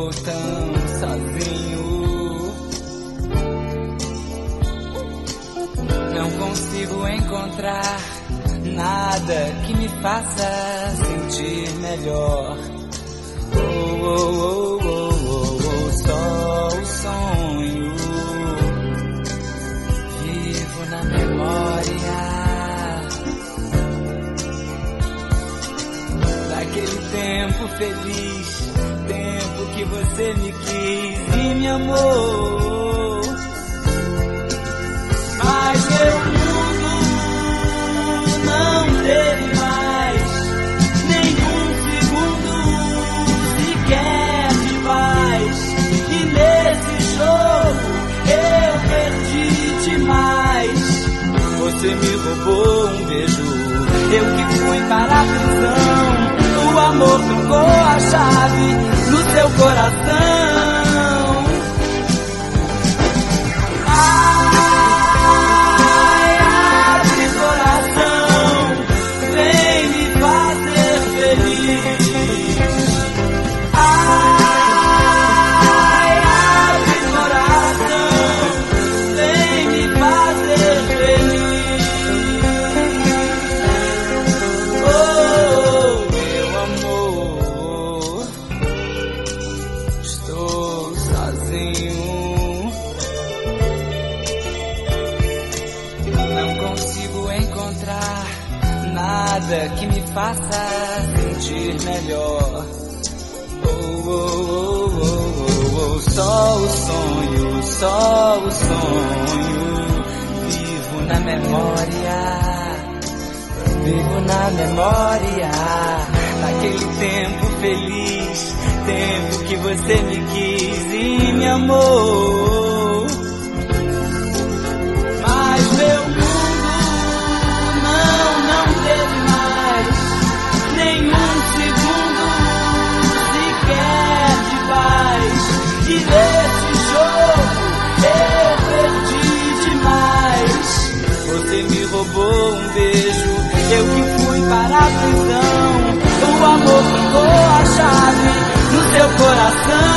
Estou tão sozinho, não consigo encontrar nada que me faça sentir melhor. Oh, oh, oh, oh, oh, só o sonho, vivo na memória daquele tempo feliz, tempo que você me quis e me amou. Mas meu mundo não teve mais nenhum segundo sequer de paz. E nesse jogo eu perdi demais. Você me roubou um beijo, eu que fui para a prisão. O amor trocou a chave no seu coração. Ai, abre coração, vem me fazer feliz. Ai, abre coração, vem me fazer feliz. Estou sozinho, não consigo encontrar nada que me faça sentir melhor. Oh, oh, oh, oh, oh, oh. Só o sonho, só o sonho, vivo na memória daquele tempo feliz, tempo que você me quis e me amou. Mas meu mundo não teve mais nenhum segundo sequer de paz. E nesse jogo eu perdi demais. Você me roubou um beijo, eu que fui para a prisão. O amor trocou a chave no seu coração.